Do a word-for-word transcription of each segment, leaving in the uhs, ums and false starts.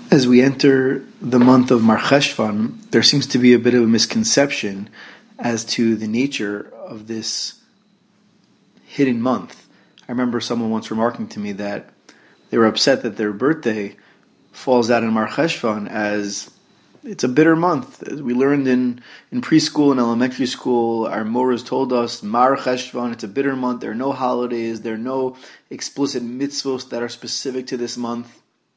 As we enter the month of Mar Cheshvan, there seems to be a bit of a misconception as to the nature of this hidden month. I remember someone once remarking to me that they were upset that their birthday falls out in Mar Cheshvan as it's a bitter month. As we learned in, in preschool and elementary school, our Moras told us, Mar Cheshvan, it's a bitter month, there are no holidays, there are no explicit mitzvos that are specific to this month.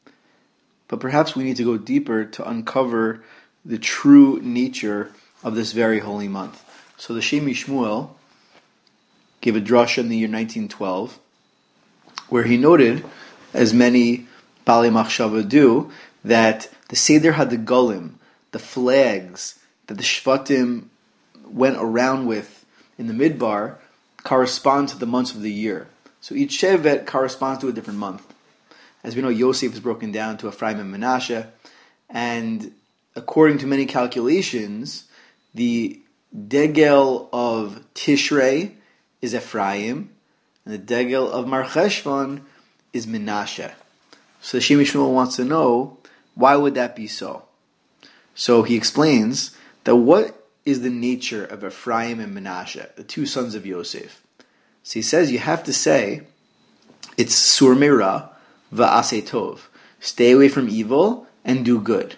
But perhaps we need to go deeper to uncover the true nature of this very holy month. So the Shemi Shmuel gave a drasha in the year nineteen twelve, where he noted, as many Baalei Machshava do, that the Seder HaDegolim, the flags that the Shvatim went around with in the Midbar, correspond to the months of the year. So each Shevet corresponds to a different month. As we know, Yosef is broken down to Ephraim and Menashe, and according to many calculations, the Degel of Tishrei is Ephraim, and the Degel of Mar Cheshvan is Menashe. So the Shemi Shmuel wants to know, why would that be so? So he explains that what is the nature of Ephraim and Menashe, the two sons of Yosef? So he says you have to say, it's Sur Meira, Va'aseh Tov. Stay away from evil and do good.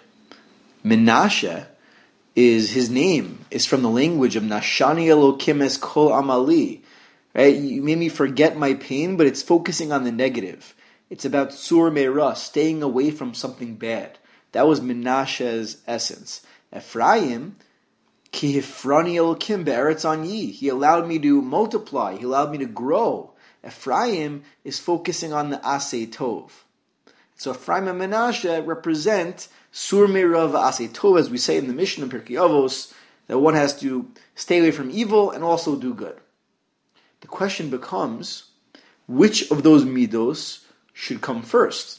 Menashe is his name, is from the language of Nashani Elokim es kol amali. Right? You made me forget my pain, but it's focusing on the negative. It's about Sur Meira, staying away from something bad. That was Menashe's essence. Ephraim, Ki hifrani Elokim be'eretz anyi. He allowed me to multiply. He allowed me to grow. Ephraim is focusing on the Aseh Tov. So Ephraim and Menashe represent Sur Meira v'Aseh Tov, as we say in the Mishnah in Pirkei Avos, that one has to stay away from evil and also do good. The question becomes, which of those midos should come first?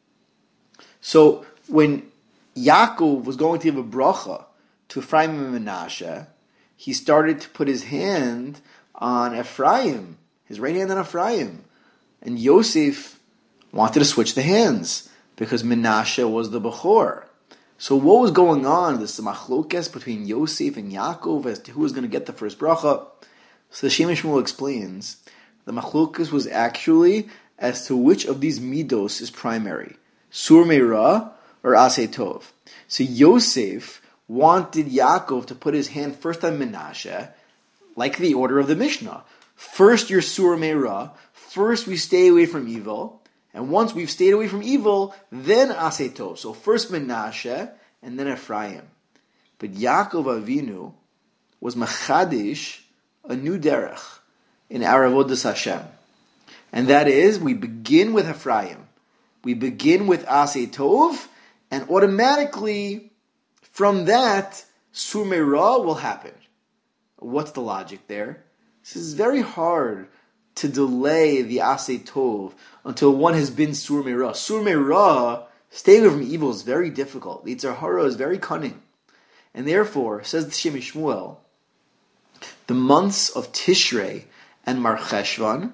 So when Yaakov was going to give a bracha to Ephraim and Menashe, he started to put his hand on Ephraim, his right hand on Ephraim. And Yosef wanted to switch the hands because Menashe was the Bechor. So what was going on? This machlokes between Yosef and Yaakov as to who was going to get the first bracha. So the Shemi Shmuel explains, the machlokes was actually as to which of these midos is primary, Sur Meira or Aseh Tov. So Yosef wanted Yaakov to put his hand first on Menashe, like the order of the Mishnah. First, you're Sur Meira. First, we stay away from evil. And once we've stayed away from evil, then Aseh Tov. So first Menashe, and then Ephraim. But Yaakov Avinu was Machadish, a new derech, in our Avodas Hashem. And that is, we begin with Ephraim. We begin with Aseh Tov, and automatically, from that, Sur Meira will happen. What's the logic there? This is very hard to delay the Aseh Tov until one has been Sur Meira. Sur Meira, staying away from evil, is very difficult. The Yetzer Hara is very cunning. And therefore, says the Shemi Shmuel, the months of Tishrei and Mar Cheshvan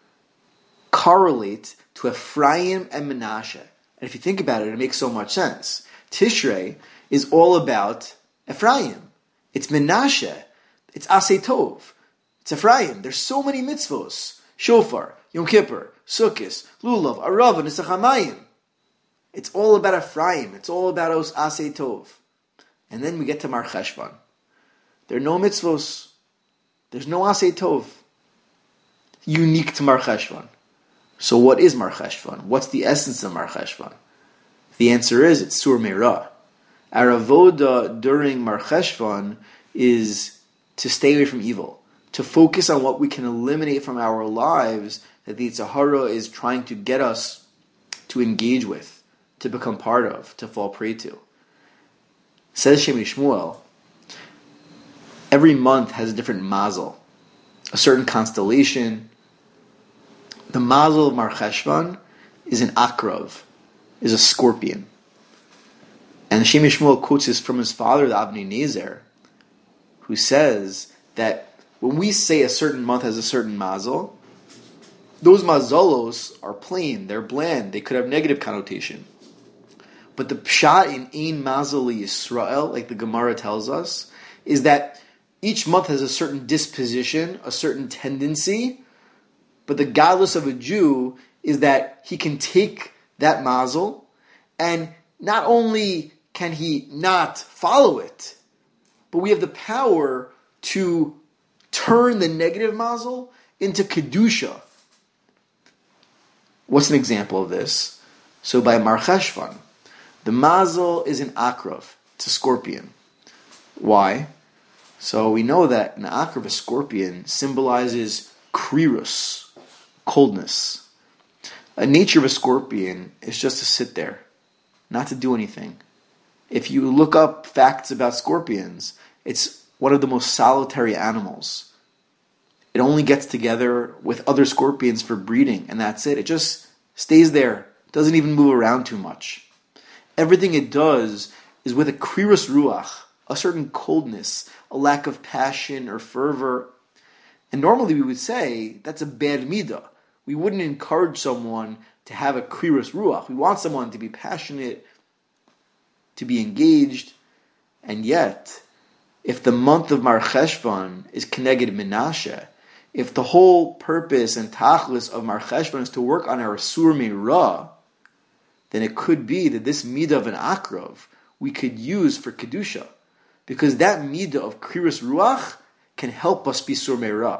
correlate to Ephraim and Menashe. And if you think about it, it makes so much sense. Tishrei is all about Ephraim. It's Menashe. It's Aseh Tov. It's Ephraim. There's so many mitzvos. Shofar, Yom Kippur, Sukkot, Lulav, Arav, and Nesach HaMayim. It's all about Ephraim. It's all about Os Aseh Tov. And then we get to Mar Cheshvan. There are no mitzvos. There's no Aseh Tov. Unique to Mar Cheshvan. So what is Mar Cheshvan? What's the essence of Mar Cheshvan? The answer is, it's Sur Meira. Our avoda during Mar Cheshvan is to stay away from evil, to focus on what we can eliminate from our lives that the Yetzer Hara is trying to get us to engage with, to become part of, to fall prey to. Says Shemi Shmuel, every month has a different mazel, a certain constellation. The mazel of Mar Cheshvan is an akrav, is a scorpion. And Shemi Shmuel quotes this from his father, the Avnei Nezer, who says that when we say a certain month has a certain mazel, those mazalos are plain, they're bland, they could have negative connotation. But the pshat in Ein Mazel Yisrael, like the Gemara tells us, is that each month has a certain disposition, a certain tendency, but the godless of a Jew is that he can take that mazel, and not only can he not follow it, but we have the power to turn the negative mazel into kedusha. What's an example of this? So by Mar Cheshvan, the mazel is an akrav, it's a scorpion. Why? So we know that an akrav, a scorpion, symbolizes krirus, coldness. A nature of a scorpion is just to sit there, not to do anything. If you look up facts about scorpions, it's one of the most solitary animals. It only gets together with other scorpions for breeding, and that's it. It just stays there, doesn't even move around too much. Everything it does is with a krirus ruach, a certain coldness, a lack of passion or fervor. And normally we would say that's a bad midah. We wouldn't encourage someone to have a krirus ruach. We want someone to be passionate, to be engaged. And yet, if the month of Mar Cheshvan is Keneged Menashe, if the whole purpose and tachlis of Mar Cheshvan is to work on our Sur Meirah, then it could be that this midah of an akrav we could use for kedusha, because that midah of krirus ruach can help us be Sur Meirah.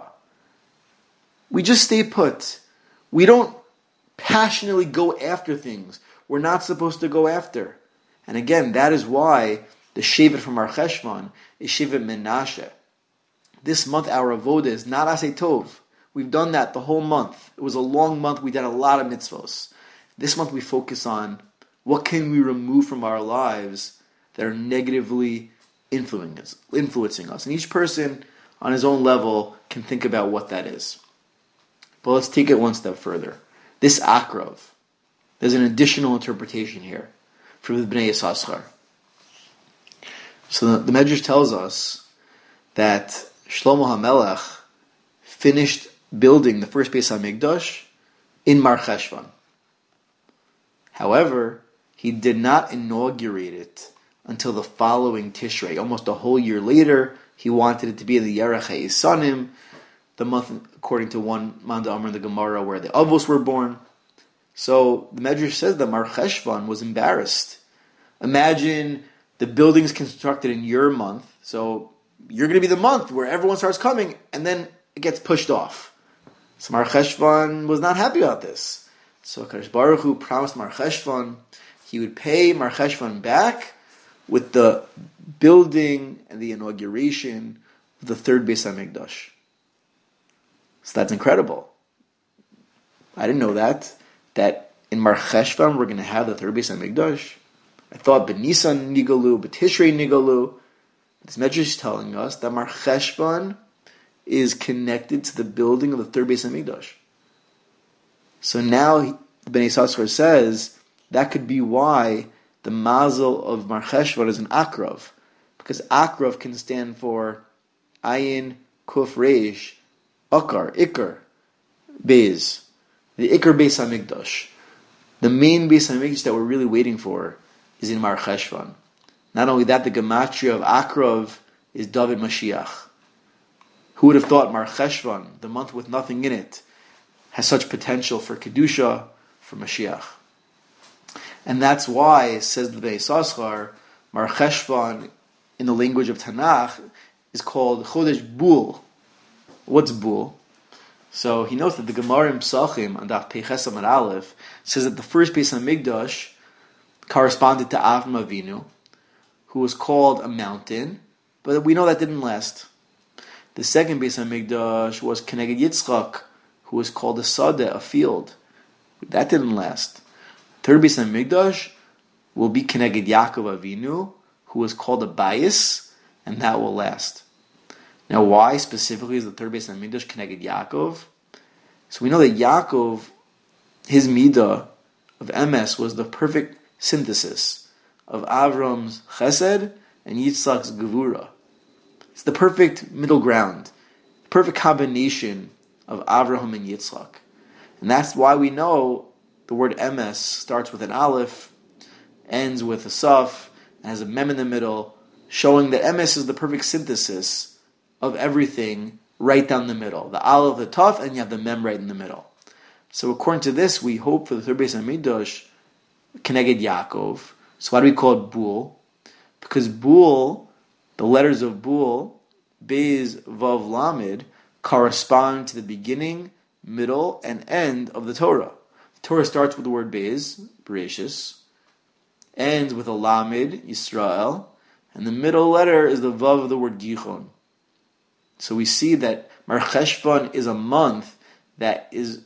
We just stay put. We don't passionately go after things we're not supposed to go after. And again, that is why the Shevet from Mar Cheshvan is Shevet Menashe. This month, our avoda is not Aseh Tov. We've done that the whole month. It was a long month. We did a lot of mitzvos. This month, we focus on what can we remove from our lives that are negatively influencing us. And each person, on his own level, can think about what that is. But let's take it one step further. This akrav, there's an additional interpretation here from the Bnei Yissaschar. So the, the Medrash tells us that Shlomo HaMelech finished building the first Beis HaMikdash in Mar Cheshvan. However, he did not inaugurate it until the following Tishrei. Almost a whole year later, he wanted it to be the Yerech HaEsanim, the month, according to one Manda Amar in the Gemara, where the Avos were born. So the Medrash says that Mar Cheshvan was embarrassed. Imagine the building's constructed in your month, so you're going to be the month where everyone starts coming, and then it gets pushed off. So Mar Cheshvan was not happy about this. So Kadosh Baruch Hu promised Mar Cheshvan he would pay Mar Cheshvan back with the building and the inauguration of the third Beis HaMikdash. So that's incredible. I didn't know that. That in Mar Cheshvan we're going to have the third Beis HaMikdash. I thought B'Nisan Nigalu, B'Tishrei Nigalu. This Medrash is telling us that Mar Cheshvan is connected to the building of the third Beis HaMikdash. So now the Bnei Yissaschar says that could be why the mazel of Mar Cheshvan is an akrav, because akrav can stand for ayin, kuf, reish, akar, ikar, bez, the ikar Beis HaMikdash. The main Beis HaMikdash that we're really waiting for is in Mar Cheshvan. Not only that, the gematria of akrav is David Mashiach. Who would have thought Mar Cheshvan, the month with nothing in it, has such potential for Kedusha, for Mashiach. And that's why, says the Bnei Yissaschar, Mar Cheshvan, in the language of Tanakh, is called Chodesh Bul. What's Bul? So he notes that the Gemara in Psachim, on Daf Peiches Amud Aleph, says that the first Beis HaMikdash corresponded to Avram Avinu, who was called a mountain, but we know that didn't last. The second Beis HaMikdash was Keneged Yitzchak, who was called a Sadeh, a field. That didn't last. Third Beis HaMikdash will be Keneged Yaakov Avinu, who was called a Bayis, and that will last. Now, why specifically is the third Beis HaMikdash Keneged Yaakov? So we know that Yaakov, his midah of M S was the perfect synthesis of Avram's Chesed and Yitzchak's Gevura. It's the perfect middle ground, perfect combination of Avraham and Yitzchak. And that's why we know the word M S starts with an Aleph ends with a Saf, and has a Mem in the middle, showing that Emes is the perfect synthesis of everything right down the middle. The Aleph, the Taf, and you have the Mem right in the middle. So according to this, we hope for the third Beis Hamikdash, Keneged Yaakov. So why do we call it Bul? Because Bul, the letters of Bul, Beis, Vav, Lamed, correspond to the beginning, middle, and end of the Torah. The Torah starts with the word Beis, Bereshis, ends with a Lamed, Yisrael, and the middle letter is the Vav of the word Gichon. So we see that Mar Cheshvan is a month that is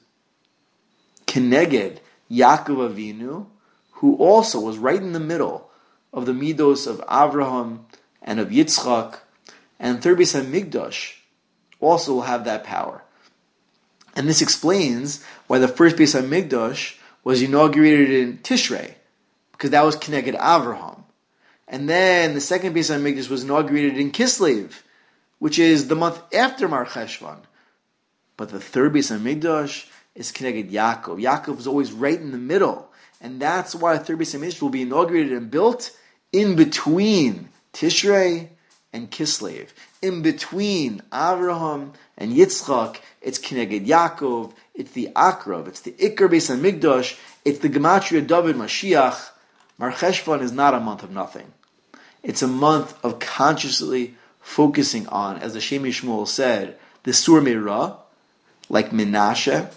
Keneged Yaakov Avinu, who also was right in the middle of the Midos of Avraham and of Yitzchak, and third Beis Hamikdash also will have that power. And this explains why the first Beis Hamikdash was inaugurated in Tishrei, because that was Keneged Avraham. And then the second Beis Hamikdash was inaugurated in Kislev, which is the month after Mar Cheshvan. But the third Beis Hamikdash is Keneged Yaakov. Yaakov is always right in the middle. And that's why the third Beis Hamikdash will be inaugurated and built in between Tishrei and Kislev. In between Avraham and Yitzchak, it's Keneged Yaakov, it's the Akrav, it's the Ikar Beis Hamikdash, it's the Gematria David Mashiach. Mar Cheshvan is not a month of nothing. It's a month of consciously focusing on, as the Shem Yishmuel said, the Sur Meirah, like Menashe,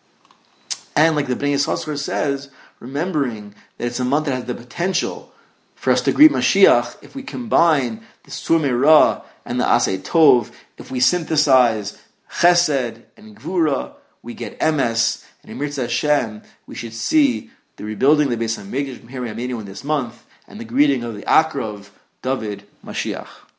and like the Bnei Yissaschar says, remembering that it's a month that has the potential for us to greet Mashiach if we combine the Sur Meirah and the Asay Tov. If we synthesize Chesed and Gvura, we get Emes, and in Mirza Hashem, we should see the rebuilding of the Beis Hamikdash from here in this month, and the greeting of the Akrav, David Mashiach.